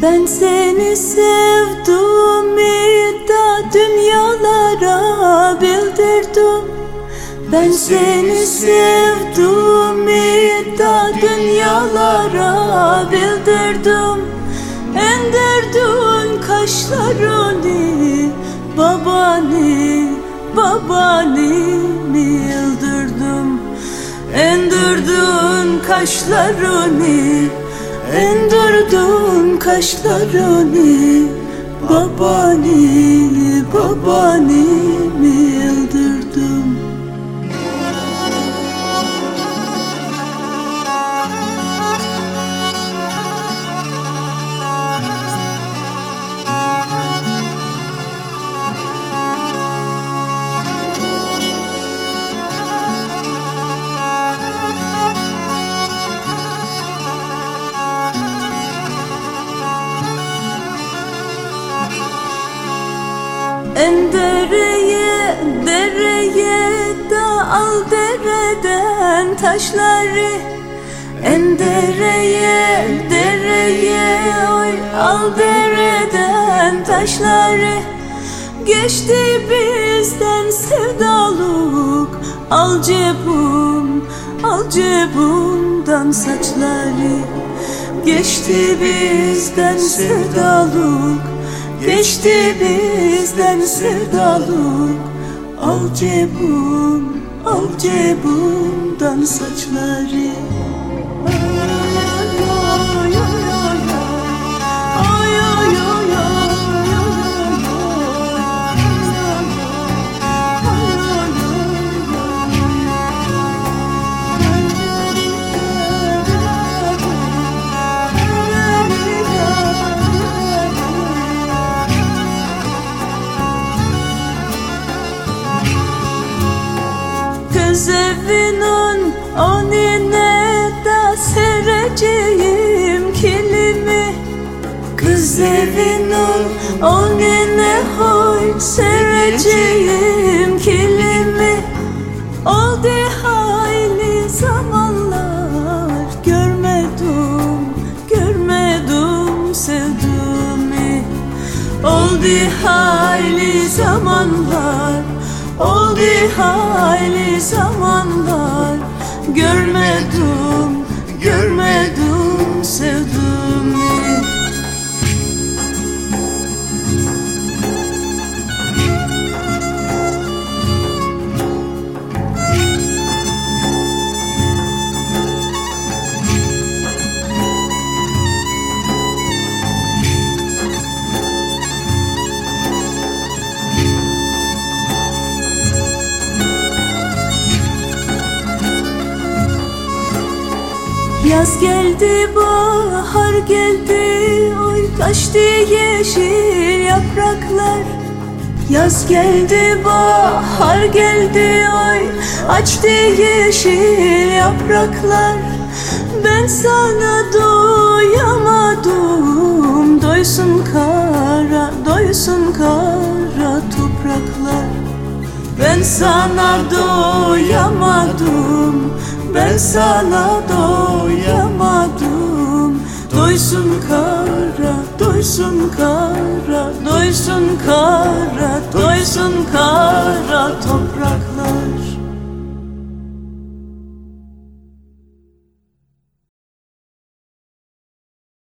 Ben seni sevdiğimi da dünyalara bildirdim. Ben seni sevdiğimi da dünyalara bildirdim. Endirdin kaşlarını, babanı yıldırdım. Endirdin kaşlarını, endirdin kaşlarını, babanı yıldırdım. En dereye da al dereden taşları. En dereye oy al dereden taşları. Geçti bizden sevdalık, al cebumdan saçları. Geçti bizden sevdalık, geçti bizden sevdalık. Al cebumdan saçları. Kız evinin önüne da sereceğim kilimi. Kız evinin önüne hoy sereceğim kilimi. Oldu hayli zamanlar görmedim sevdiğimi. Oldu hayli zamanlar, oldu hayli zamanlar görmedim sevdiğimi. Yaz geldi, bahar geldi, oy kaçtı yeşil yapraklar. Yaz geldi, bahar geldi, oy açtı yeşil yapraklar. Ben sana doyamadım, doysun kara topraklar. Ben sana doyamadım, ben sana doyamadım. Doysun kara toprak.